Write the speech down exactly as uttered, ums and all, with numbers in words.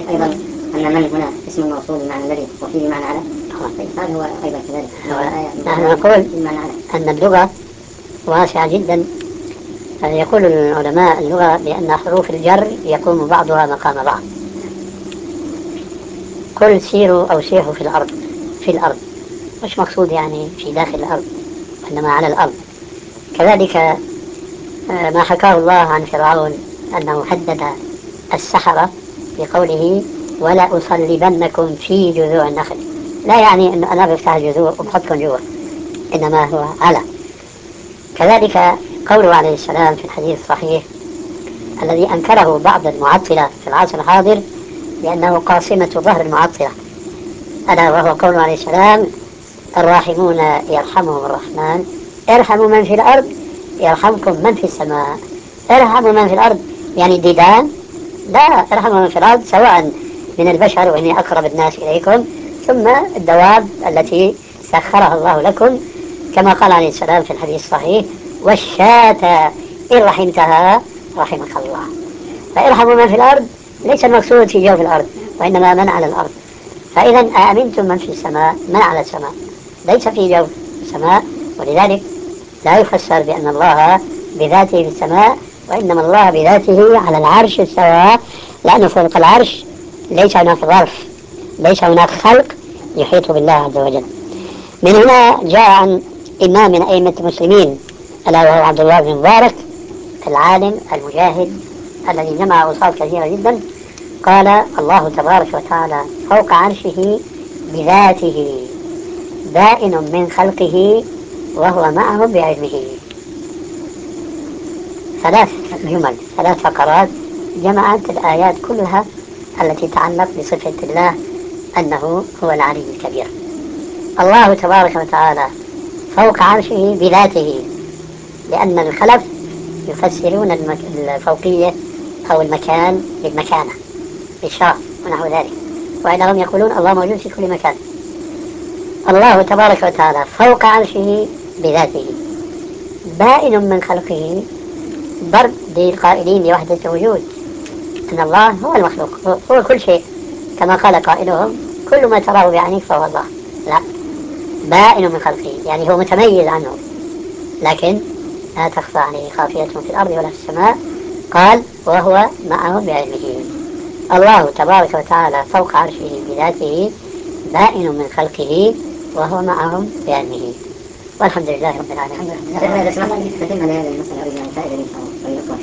الصحيح أيضا أن من هنا اسم الموصول بمعنى الذي وفيه بمعنى على. هذا هو أيضا كذلك. نحن نقول أن اللغة واسعة جدا. يقول العلماء اللغة بأن حروف الجر يقوم بعضها مقام بعض. قل سيروا أو سيحوا في الأرض، في الأرض مش مقصود يعني في داخل الأرض، إنما على الأرض. كذلك ما حكاه الله عن فرعون أنه هدد السحرة بقوله ولا أصلبنكم في جذوع النخل، لا يعني أن أنا بفتح الجذوع وبحطكم جوا، إنما هو على. كذلك قوله عليه السلام في الحديث الصحيح الذي أنكره بعض المعطلة في العصر الحاضر لأنه قاصمة ظهر المعطلة، ألا وهو قوله عليه السلام الراحمون يرحمهم الرحمن ارحموا من في الأرض يرحمكم من في السماء. ارحموا من في الأرض يعني ديدان؟ لا، ارحموا من في الأرض سواء من البشر وإني أقرب الناس إليكم، ثم الدواب التي سخرها الله لكم كما قال عليه السلام في الحديث الصحيح والشاة إن رحمتها رحمك الله. فارحموا من في الأرض ليس المقصود في جوف الأرض وإنما من على الأرض. فإذا أأمنتم من في السماء، من على السماء ليس في جوف السماء، ولذلك لا يفسر بأن الله بذاته في السماء، وإنما الله بذاته على العرش استوى، لأنه فوق العرش ليس هناك ظرف، ليس هناك خلق يحيط بالله عز وجل. من هنا جاء عن إمام من أئمة المسلمين ألا وهو عبد الله بن مبارك العالم المجاهد الذي جمع أوصاف كثيرة جدا، قال الله تبارك وتعالى فوق عرشه بذاته بائن من خلقه وهو معهم بعلمه. ثلاث جمل، ثلاث فقرات جمعت الآيات كلها التي تتعلق بصفة الله أنه هو العلي الكبير. الله تبارك وتعالى فوق عرشه بذاته، لأن الخلف يفسرون الفوقية أو المكان بالمكانة بالشرف ونحو ذلك، وإنهم يقولون الله موجود في كل مكان. الله تبارك وتعالى فوق عرشه بذاته بائن من خلقه، ضرب للقائلين بوحدة الوجود أن الله هو المخلوق، هو كل شيء، كما قال قائلهم كل ما تراه بعينيك فهو الله. لا، بائن من خلقه يعني هو متميز عنه، لكن لا تخفى عليه خافية في الأرض ولا في السماء. قال وهو معهم بعلمه. الله تبارك وتعالى فوق عرشه بذاته بائن من خلقه وهو معهم بعلمه. والحمد لله رب العالمين.